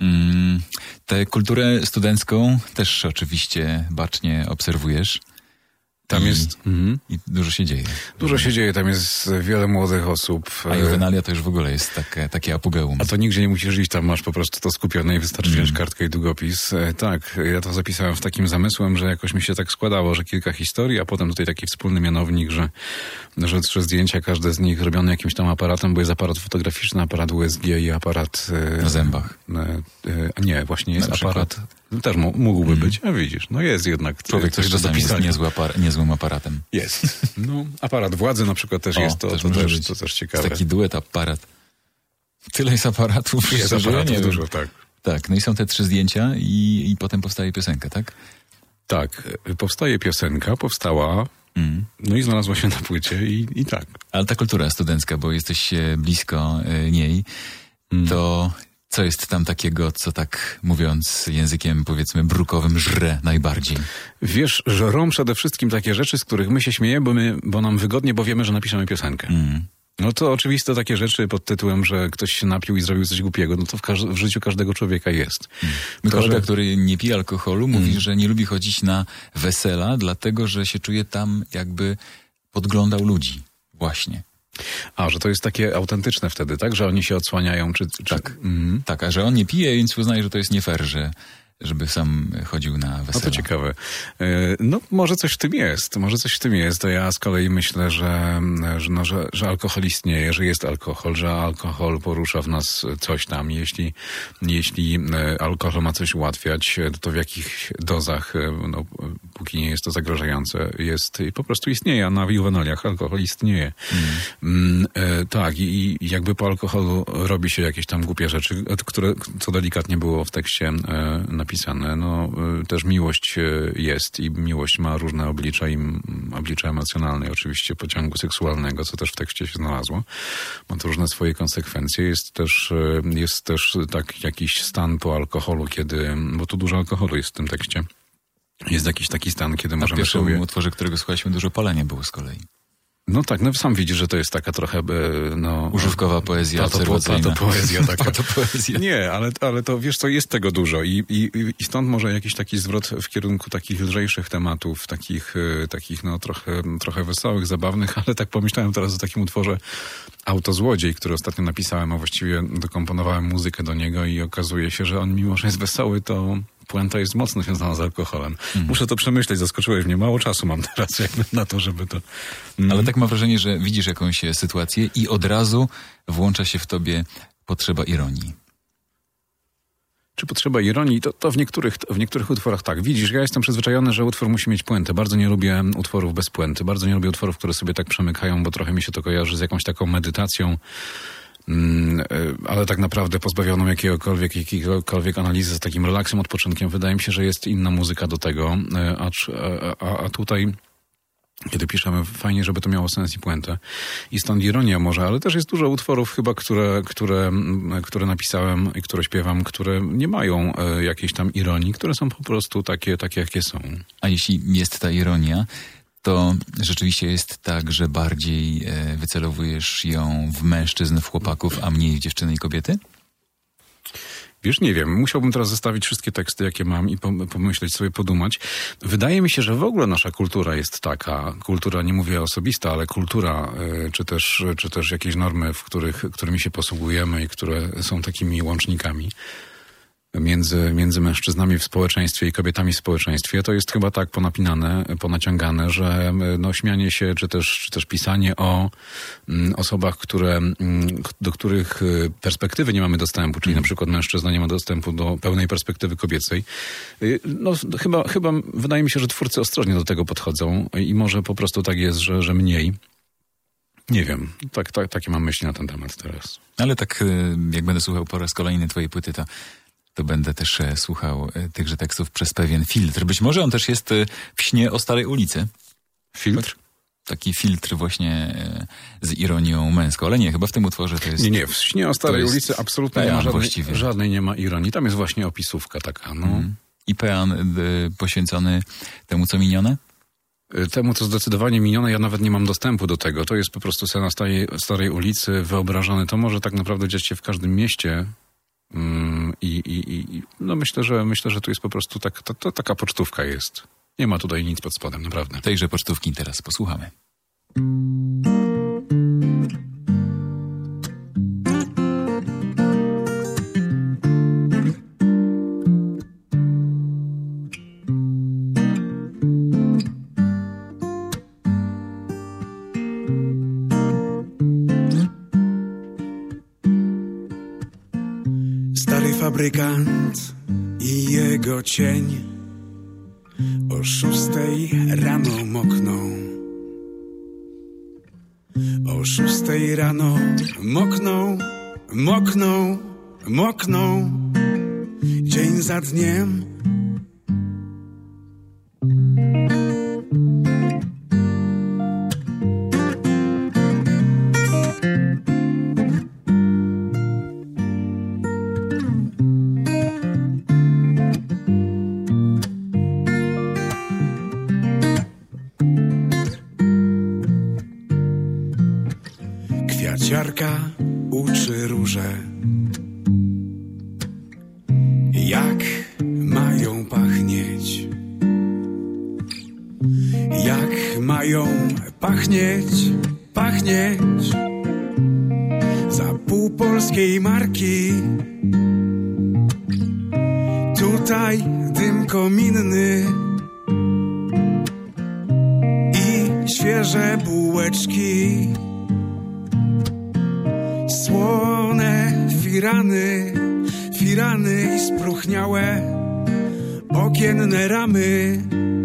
Tę kulturę studencką też oczywiście bacznie obserwujesz. Tam jest... I dużo się dzieje. Dużo się dzieje, tam jest wiele młodych osób. A Juwenalia to już w ogóle jest takie apogeum. A to nigdzie nie musisz iść, tam masz po prostu to skupione i wystarczy wziąć kartkę i długopis. Tak, ja to zapisałem w takim zamysłem, że jakoś mi się tak składało, że kilka historii, a potem tutaj taki wspólny mianownik, że 3 zdjęcia, każde z nich robione jakimś tam aparatem, bo jest aparat fotograficzny, aparat USG i aparat... na zębach. Nie, właśnie jest aparat... Też mógłby być, a widzisz, no jest jednak... Człowiek też czasami jest niezłym aparatem. Jest. No, aparat władzy na przykład też jest, to też ciekawe. Jest taki duet aparat. Tyle jest aparatów. Jest aparatów dużo, tak. Tak, no i są te 3 zdjęcia i potem powstaje piosenka, tak? Tak, powstaje piosenka, powstała, no i znalazła się na płycie i tak. Ale ta kultura studencka, bo jesteś blisko niej, to... Co jest tam takiego, co tak mówiąc językiem powiedzmy brukowym żre najbardziej? Wiesz, żrą przede wszystkim takie rzeczy, z których my się śmiejemy, bo nam wygodnie, bo wiemy, że napiszemy piosenkę. No to oczywiste takie rzeczy pod tytułem, że ktoś się napił i zrobił coś głupiego, no to w życiu każdego człowieka jest. Kolega, który nie pije alkoholu, mówi, że nie lubi chodzić na wesela, dlatego, że się czuje tam jakby podglądał ludzi. Właśnie. A, że to jest takie autentyczne wtedy, tak? Że oni się odsłaniają, czy... Tak, tak, a że on nie pije, więc uznaje, że to jest nie fair, żeby sam chodził na wesela. No to ciekawe. No może coś w tym jest, To ja z kolei myślę, że alkohol istnieje, że jest alkohol, że alkohol porusza w nas coś tam. Jeśli alkohol ma coś ułatwiać, to w jakich dozach, no, póki nie jest to zagrażające, jest i po prostu istnieje, a na Juwenaliach alkohol istnieje. Tak, i jakby po alkoholu robi się jakieś tam głupie rzeczy, które, co delikatnie było w tekście napisane. No, też miłość jest i miłość ma różne oblicza i oblicza emocjonalne, oczywiście pociągu seksualnego, co też w tekście się znalazło. Ma to różne swoje konsekwencje. Jest też tak jakiś stan po alkoholu, bo tu dużo alkoholu jest w tym tekście. Jest jakiś taki stan, kiedy możemy sobie... W pierwszym utworze, którego słuchaliśmy, dużo palenia było z kolei. No tak, no sam widzisz, że to jest taka trochę, no... Używkowa poezja obserwacyjna. Poezja taka. Poezja. Nie, ale to, wiesz co, jest tego dużo i stąd może jakiś taki zwrot w kierunku takich lżejszych tematów, takich no trochę wesołych, zabawnych, ale tak pomyślałem teraz o takim utworze Autozłodziej, który ostatnio napisałem, a właściwie dokomponowałem muzykę do niego i okazuje się, że on mimo, że jest wesoły, to... Puenta jest mocno związana z alkoholem. Muszę to przemyśleć, zaskoczyłeś mnie. Mało czasu mam teraz jakby na to, żeby to... Ale tak mam wrażenie, że widzisz jakąś sytuację i od razu włącza się w tobie potrzeba ironii. Czy potrzeba ironii? To w niektórych utworach tak. Widzisz, ja jestem przyzwyczajony, że utwór musi mieć puentę. Bardzo nie lubię utworów bez puenty. Bardzo nie lubię utworów, które sobie tak przemykają, bo trochę mi się to kojarzy z jakąś taką medytacją. Ale tak naprawdę pozbawioną jakiejkolwiek analizy, z takim relaksem, odpoczynkiem. Wydaje mi się, że jest inna muzyka do tego, a tutaj, kiedy piszemy, fajnie, żeby to miało sens i puentę. I stąd ironia może, ale też jest dużo utworów chyba, które napisałem i które śpiewam, które nie mają jakiejś tam ironii, które są po prostu takie jakie są. A jeśli jest ta ironia, to rzeczywiście jest tak, że bardziej wycelowujesz ją w mężczyzn, w chłopaków, a mniej w dziewczyny i kobiety? Wiesz, nie wiem. Musiałbym teraz zestawić wszystkie teksty, jakie mam i pomyśleć sobie, podumać. Wydaje mi się, że w ogóle nasza kultura jest taka. Kultura, nie mówię osobista, ale kultura, czy też jakieś normy, którymi się posługujemy i które są takimi łącznikami między mężczyznami w społeczeństwie i kobietami w społeczeństwie, to jest chyba tak ponapinane, ponaciągane, że no śmianie się, czy też pisanie o osobach, do których perspektywy nie mamy dostępu, czyli na przykład mężczyzna nie ma dostępu do pełnej perspektywy kobiecej. No chyba wydaje mi się, że twórcy ostrożnie do tego podchodzą i może po prostu tak jest, że mniej. Nie wiem, takie mam myśli na ten temat teraz. Ale tak jak będę słuchał po raz kolejny twojej płyty, to będę też słuchał tychże tekstów przez pewien filtr. Być może on też jest w śnie o Starej ulicy. Filtr? Taki filtr właśnie z ironią męską. Ale nie, chyba w tym utworze to jest... Nie, w śnie o Starej ulicy absolutnie nie ma żadnej nie ma ironii. Tam jest właśnie opisówka taka, no. i pean poświęcony temu, co minione? Temu, co zdecydowanie minione, ja nawet nie mam dostępu do tego. To jest po prostu scena starej ulicy, wyobrażony. To może tak naprawdę dziać się w każdym mieście. No myślę, że tu jest po prostu taka pocztówka jest. Nie ma tutaj nic pod spodem, naprawdę. Tejże pocztówki teraz posłuchamy. Stary fabrykant i jego cień o 6 rano mokną. O 6 rano mokną, dzień za dniem. Kwiaciarka uczy róże, jak mają pachnieć, jak mają pachnieć za pół polskiej marki. Tutaj dym kominny i świeże bułeczki. Słone firany i spróchniałe okienne ramy.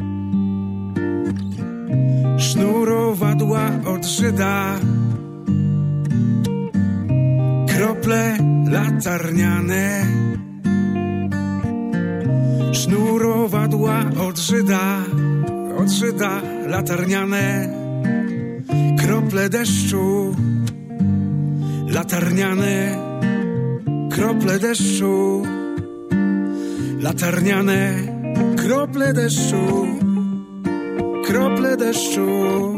Sznurowadła od Żyda, krople latarniane. Sznurowadła od Żyda latarniane. Krople deszczu latarniane, krople deszczu, latarniane, krople deszczu, krople deszczu.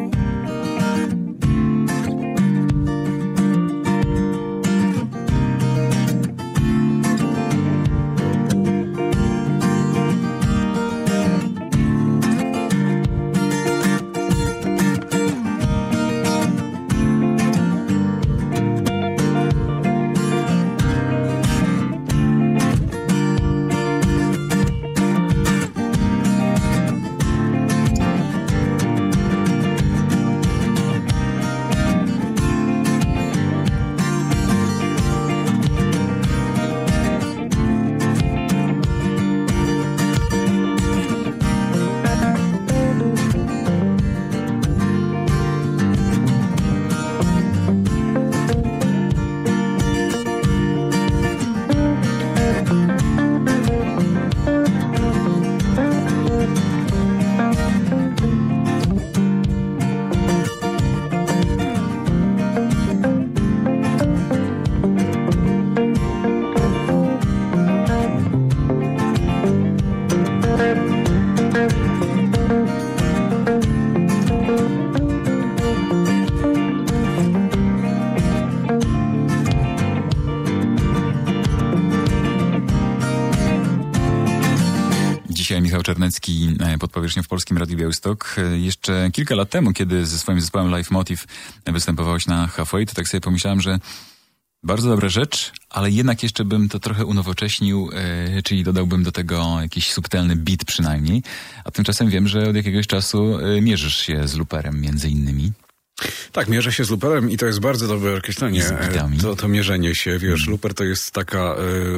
Dzisiaj Michał Czarnecki pod powierzchnią w Polskim Radiu Białystok. Jeszcze kilka lat temu, kiedy ze swoim zespołem Live Motive występowałeś na Halfway, to tak sobie pomyślałem, że bardzo dobra rzecz, ale jednak jeszcze bym to trochę unowocześnił, czyli dodałbym do tego jakiś subtelny beat przynajmniej. A tymczasem wiem, że od jakiegoś czasu mierzysz się z Looperem między innymi. Tak, mierzę się z Looperem i to jest bardzo dobre określenie. To mierzenie się, wiesz, Looper to jest taka...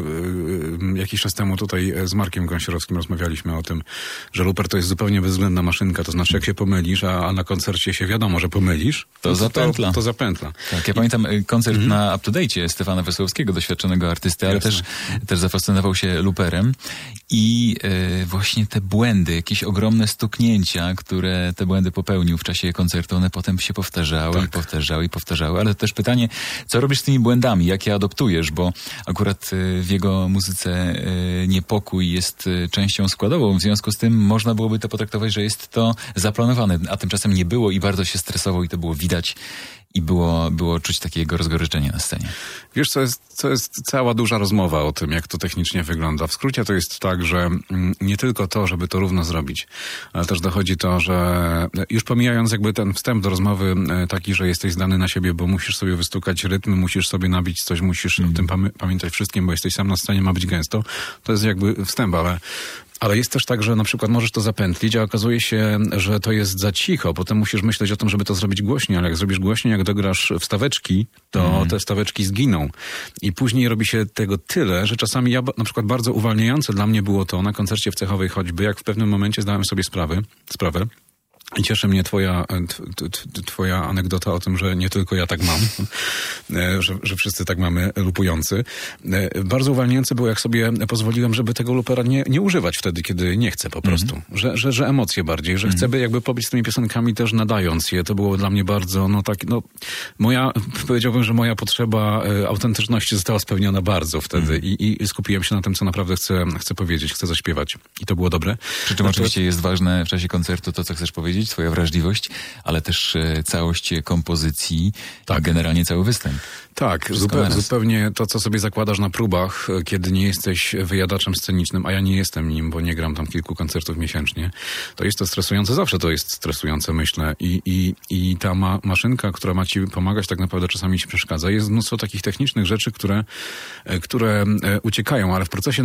jakiś czas temu tutaj z Markiem Gąsiorowskim rozmawialiśmy o tym, że Looper to jest zupełnie bezwzględna maszynka, to znaczy jak się pomylisz, a na koncercie się wiadomo, że pomylisz, to zapętla. To zapętla. Tak, ja pamiętam koncert na Up to Date Stefana Wesołowskiego, doświadczonego artysty, ale też zafascynował się Looperem i właśnie te błędy, jakieś ogromne stuknięcia, które te błędy popełnił w czasie koncertu, one potem się powtarzały powtarzały, ale też pytanie, co robisz z tymi błędami, jak je adoptujesz, bo akurat w jego muzyce niepokój jest częścią składową, w związku z tym można byłoby to potraktować, że jest to zaplanowane, a tymczasem nie było i bardzo się stresował i to było widać i było czuć takiego rozgoryczenia na scenie. Wiesz, co jest cała duża rozmowa o tym, jak to technicznie wygląda. W skrócie to jest tak, że nie tylko to, żeby to równo zrobić, ale też dochodzi to, że już pomijając jakby ten wstęp do rozmowy taki, że jesteś zdany na siebie, bo musisz sobie wystukać rytm, musisz sobie nabić coś, musisz o tym pamiętać wszystkim, bo jesteś sam na scenie, ma być gęsto. To jest jakby wstęp, ale jest też tak, że na przykład możesz to zapętlić, a okazuje się, że to jest za cicho. Potem musisz myśleć o tym, żeby to zrobić głośniej, ale jak zrobisz głośniej, jak dograsz wstaweczki, to te wstaweczki zginą. I później robi się tego tyle, że czasami na przykład bardzo uwalniające dla mnie było to na koncercie w Cechowej choćby, jak w pewnym momencie zdałem sobie sprawę. I cieszy mnie twoja anegdota o tym, że nie tylko ja tak mam, że wszyscy tak mamy lupujący. Bardzo uwalniające było, jak sobie pozwoliłem, żeby tego lupera nie używać wtedy, kiedy nie chcę po prostu. Że emocje bardziej, że chcę jakby pobić z tymi piosenkami też nadając je. To było dla mnie bardzo, powiedziałbym, że moja potrzeba autentyczności została spełniona bardzo wtedy i skupiłem się na tym, co naprawdę chcę powiedzieć, chcę zaśpiewać. I to było dobre. Przy czym oczywiście jest ważne w czasie koncertu to, co chcesz powiedzieć, twoja wrażliwość, ale też całość kompozycji, tak, generalnie cały występ. Tak, zupełnie to, co sobie zakładasz na próbach, kiedy nie jesteś wyjadaczem scenicznym, a ja nie jestem nim, bo nie gram tam kilku koncertów miesięcznie, to jest to stresujące, zawsze to jest stresujące, myślę. I ta maszynka, która ma ci pomagać, tak naprawdę czasami ci przeszkadza. Jest mnóstwo takich technicznych rzeczy, które uciekają, ale w procesie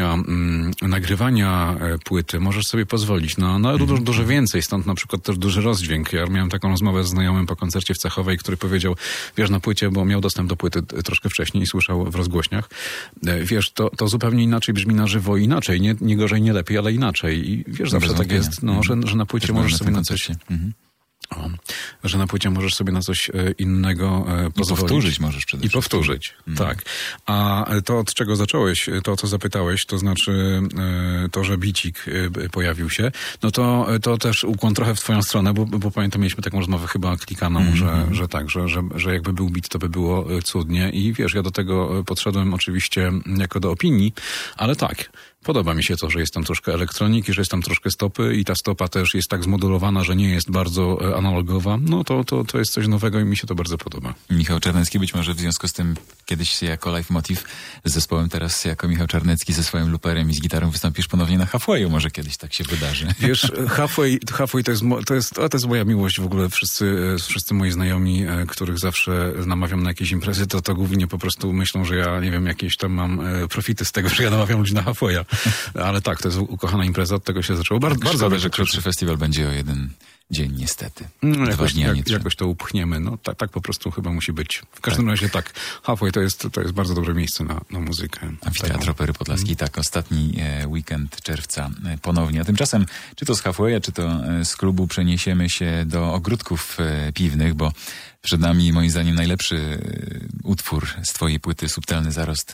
nagrywania płyty możesz sobie pozwolić na dużo więcej, stąd na przykład też duży rozdźwięk. Ja miałem taką rozmowę z znajomym po koncercie w Cechowej, który powiedział, wiesz, na płycie, bo miał dostęp do płyty troszkę wcześniej i słyszał w rozgłośniach. Wiesz, to zupełnie inaczej brzmi na żywo, inaczej, nie gorzej, nie lepiej, ale inaczej. I wiesz, zawsze tak jest, że na płycie możesz sobie na coś... że na płycie możesz sobie na coś innego pozwolić. I powtórzyć możesz przede wszystkim. I powtórzyć, tak. A to, od czego zacząłeś, to, co zapytałeś, to znaczy to, że bicik pojawił się, no to też ukłon trochę w twoją stronę, bo pamiętam, mieliśmy taką rozmowę chyba klikaną, że tak, że jakby był bit, to by było cudnie. I wiesz, ja do tego podszedłem oczywiście jako do opinii, ale tak, podoba mi się to, że jest tam troszkę elektroniki, że jest tam troszkę stopy i ta stopa też jest tak zmodulowana, że nie jest bardzo analogowa. No to jest coś nowego i mi się to bardzo podoba. Michał Czarnecki być może w związku z tym kiedyś jako Live Motive z zespołem, teraz jako Michał Czarnecki ze swoim luperem i z gitarą wystąpisz ponownie na Halfwayu. Może kiedyś tak się wydarzy. Wiesz, Halfway to jest moja miłość w ogóle. Wszyscy moi znajomi, których zawsze namawiam na jakieś imprezy, to głównie po prostu myślą, że ja, nie wiem, jakieś tam mam profity z tego, że ja namawiam ludzi na Halfwaya. Ale tak, to jest ukochana impreza, od tego się zaczęło. Bardzo szkoda, że krótszy festiwal będzie o jeden dzień, niestety. Jakoś to upchniemy. No tak po prostu chyba musi być. W każdym razie tak, Halfway to jest bardzo dobre miejsce na muzykę. Amfiteatr Opery Podlaskiej, tak, ostatni weekend czerwca ponownie. A tymczasem, czy to z Halfwaya, czy to z klubu przeniesiemy się do ogródków piwnych, bo przed nami moim zdaniem najlepszy utwór z twojej płyty, Subtelny zarost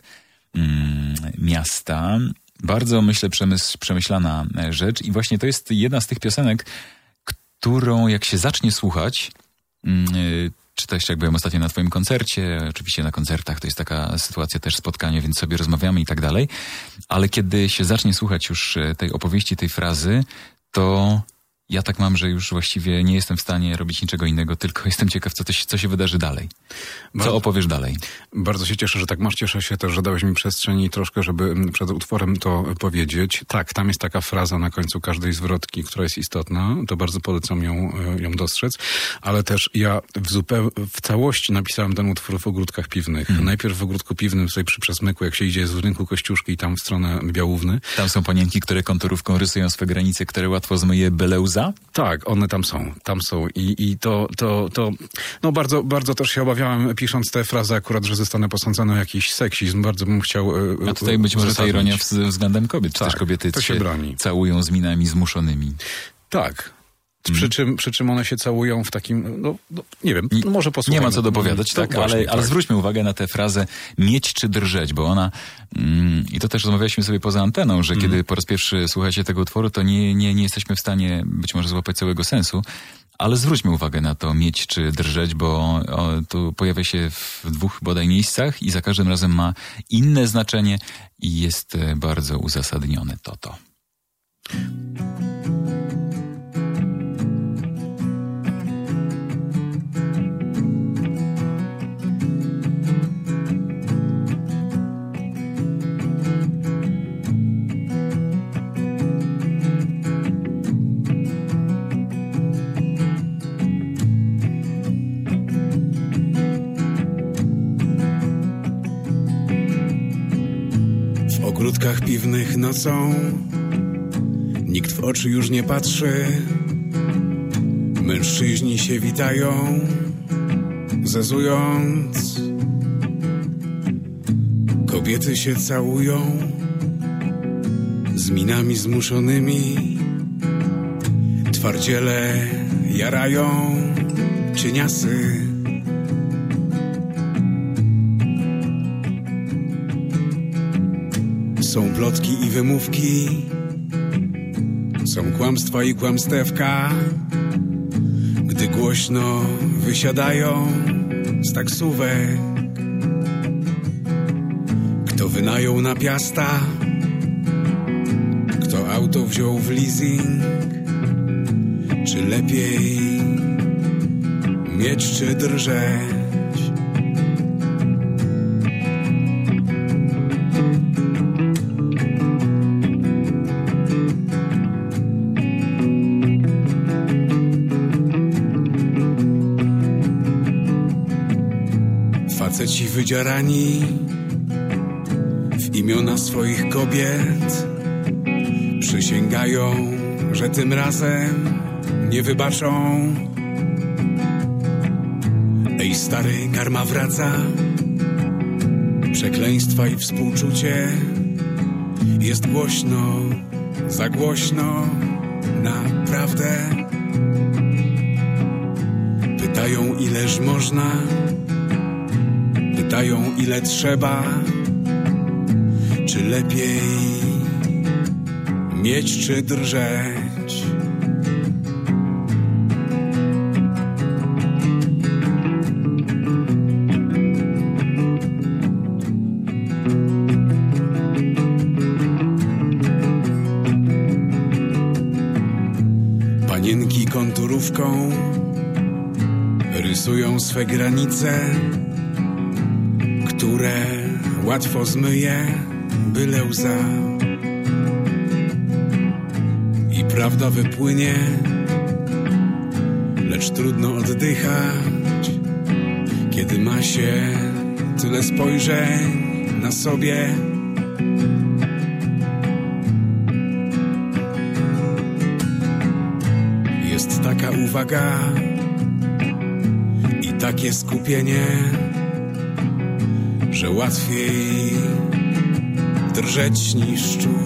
miasta. Bardzo, myślę, przemyślana rzecz i właśnie to jest jedna z tych piosenek, którą jak się zacznie słuchać, czy też jak byłem ostatnio na twoim koncercie, oczywiście na koncertach to jest taka sytuacja też spotkanie, więc sobie rozmawiamy i tak dalej, ale kiedy się zacznie słuchać już tej opowieści, tej frazy, to ja tak mam, że już właściwie nie jestem w stanie robić niczego innego, tylko jestem ciekaw, co się wydarzy dalej. Co opowiesz dalej? Bardzo się cieszę, że tak masz. Cieszę się też, że dałeś mi przestrzeni troszkę, żeby przed utworem to powiedzieć. Tak, tam jest taka fraza na końcu każdej zwrotki, która jest istotna. To bardzo polecam ją dostrzec. Ale też ja w całości napisałem ten utwór w ogródkach piwnych. Najpierw w ogródku piwnym, tutaj przy Przesmyku, jak się idzie z rynku Kościuszki i tam w stronę Białówny. Tam są panienki, które konturówką rysują swe granice, które łatwo zmyje byle łza? Tak, one tam są. I to no bardzo, bardzo też się obawiałem, pisząc tę frazę akurat, że zostanę posądzony o jakiś seksizm. Bardzo bym chciał a tutaj być może ta ironia względem kobiet, czy też kobiety to się broni. Całują z minami zmuszonymi. Tak. Przy czym one się całują w takim, nie wiem, może posłuchajmy. Nie ma co dopowiadać, tak, ale zwróćmy uwagę na tę frazę mieć czy drżeć, bo ona, i to też rozmawialiśmy sobie poza anteną, że kiedy po raz pierwszy słuchacie tego utworu, to nie jesteśmy w stanie być może złapać całego sensu, Ale zwróćmy uwagę na to, mieć czy drżeć, bo tu pojawia się w 2 bodaj miejscach i za każdym razem ma inne znaczenie i jest bardzo uzasadnione to. W ogródkach piwnych nocą nikt w oczy już nie patrzy. Mężczyźni się witają, zezując. Kobiety się całują z minami zmuszonymi. Twardziele jarają cieniasy. Są plotki i wymówki, są kłamstwa i kłamstewka. Gdy głośno wysiadają z taksówek, kto wynajął na piasta, kto auto wziął w leasing, czy lepiej mieć czy drżeć. Faceci wydzierani w imiona swoich kobiet przysięgają, że tym razem nie wybaczą. Ej stary, karma wraca, przekleństwa i współczucie. Jest głośno, za głośno, naprawdę. Pytają, ileż można, pytają, ile trzeba. Czy lepiej mieć czy drżeć? Panienki konturówką rysują swe granice, które łatwo zmyje byle łza. I prawda wypłynie, lecz trudno oddychać, kiedy ma się tyle spojrzeń na sobie. Jest taka uwaga i takie skupienie, że łatwiej drżeć niż czuć.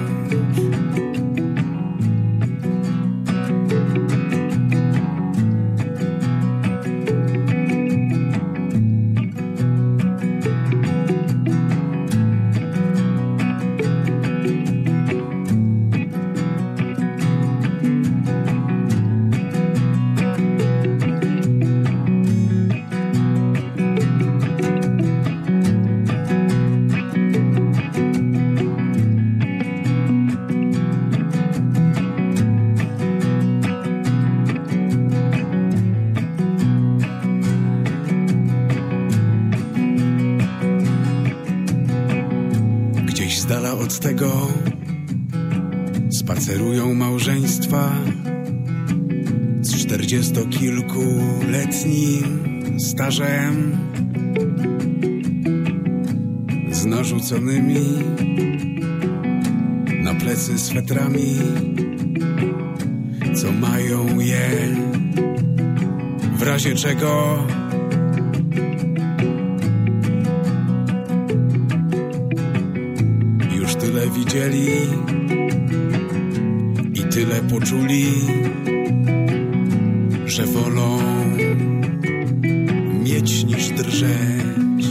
Z dala od tego spacerują małżeństwa z 40-kilkuletnim stażem, z narzuconymi na plecy swetrami, co mają je w razie czego. Tyle widzieli i tyle poczuli, że wolą mieć niż drżeć.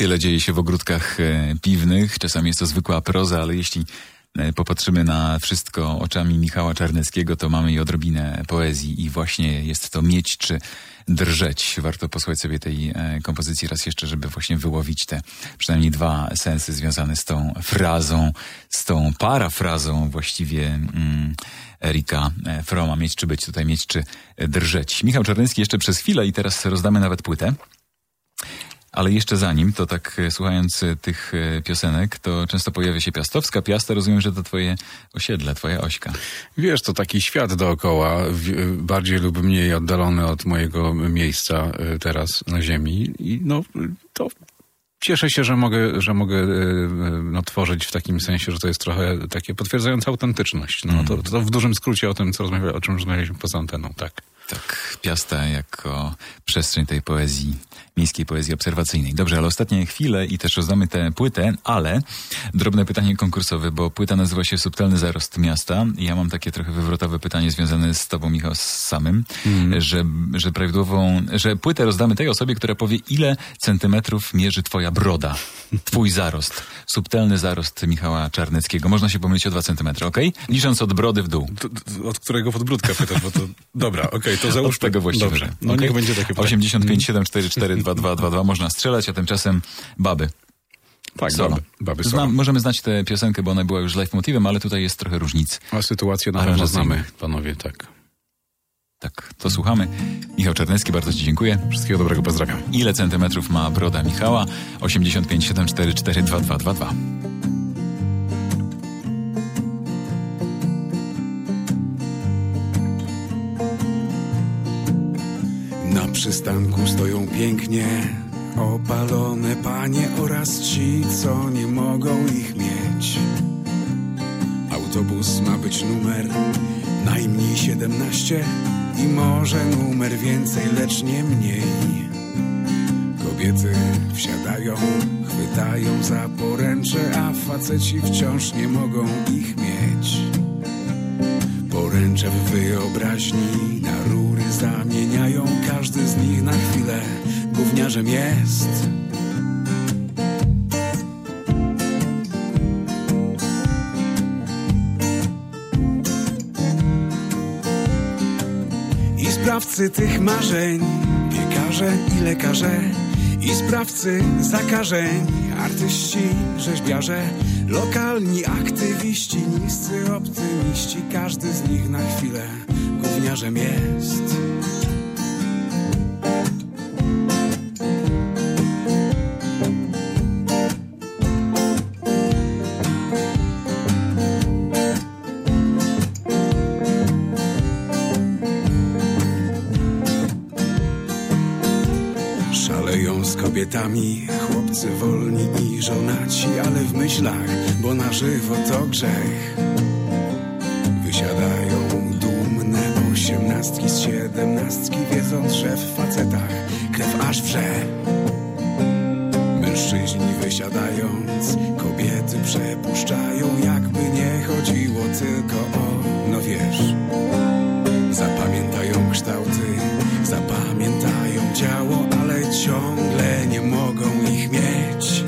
Tyle dzieje się w ogródkach piwnych. Czasami jest to zwykła proza, ale jeśli popatrzymy na wszystko oczami Michała Czarneckiego, to mamy i odrobinę poezji i właśnie jest to mieć czy drżeć. Warto posłuchać sobie tej kompozycji raz jeszcze, żeby właśnie wyłowić te przynajmniej dwa sensy związane z tą frazą, z tą parafrazą właściwie Erika Froma. Mieć czy być, tutaj mieć czy drżeć. Michał Czarnecki jeszcze przez chwilę i teraz rozdamy nawet płytę. Ale jeszcze zanim, to tak słuchając tych piosenek, to często pojawia się Piastowska. Piasta, rozumiem, że to twoje osiedle, twoja ośka. Wiesz, to taki świat dookoła, bardziej lub mniej oddalony od mojego miejsca teraz na ziemi. I no, to cieszę się, że mogę tworzyć w takim sensie, że to jest trochę takie potwierdzające autentyczność. No, to w dużym skrócie o tym, o czym rozmawialiśmy poza anteną, tak. Tak, Piasta jako przestrzeń tej poezji, miejskiej poezji obserwacyjnej. Dobrze, ale ostatnie chwile i też rozdamy tę płytę, ale drobne pytanie konkursowe, bo płyta nazywa się Subtelny zarost miasta i ja mam takie trochę wywrotowe pytanie związane z tobą, Michał, z samym, że płytę rozdamy tej osobie, która powie, ile centymetrów mierzy twoja broda, twój zarost, subtelny zarost Michała Czarneckiego. Można się pomylić o 2 centymetry, okej? Licząc od brody w dół. Od którego podbródka pytasz, bo to dobra, okej. To załóż od tego właściwego. Dobrze. No niech będzie takie pytanie. 85 744 2222 można strzelać, a tymczasem baby. Tak, baby Możemy znać tę piosenkę, bo ona była już live motywem, ale tutaj jest trochę różnic. A sytuację na pewno znamy, panowie, tak. Tak, to słuchamy. Michał Czarnecki, bardzo ci dziękuję. Wszystkiego dobrego, pozdrawiam. Ile centymetrów ma broda Michała? 85 744 2222. Na przystanku stoją pięknie opalone panie oraz ci, co nie mogą ich mieć. Autobus ma być numer najmniej 17 i może numer więcej, lecz nie mniej. Kobiety wsiadają, chwytają za poręcze, a faceci wciąż nie mogą ich mieć. Poręcze w wyobraźni na rury zamieniają, każdy z nich na chwilę gówniarzem jest. I sprawcy tych marzeń, piekarze i lekarze, i sprawcy zakażeń, artyści, rzeźbiarze, lokalni aktywiści, niscy optymiści, każdy z nich na chwilę gówniarzem jest. Szaleją z kobietami, chłopcy wolni i żonaci, ale w myślach, bo na żywo to grzech. Wysiadają dumne 18 z 17, wiedząc, że w facetach krew aż wrze. Mężczyźni wysiadając, kobiety przepuszczają, jakby nie chodziło tylko o, no wiesz. Zapamiętają kształty, zapamiętają ciało, ale ciągle nie mogą ich mieć.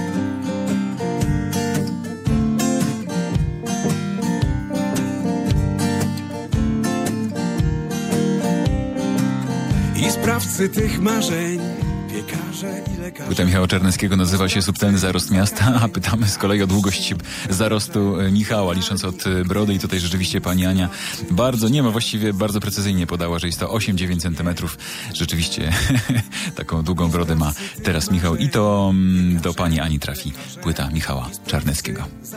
I sprawcy tych marzeń, piekarze i lekarze. Płyta Michała Czarneckiego nazywa się Subtelny zarost miasta, a pytamy z kolei o długość zarostu Michała, licząc od brody i tutaj rzeczywiście pani Ania bardzo precyzyjnie podała, że jest to 8-9 centymetrów. Rzeczywiście taką długą brodę ma teraz Michał i to do pani Ani trafi płyta Michała Czarneckiego.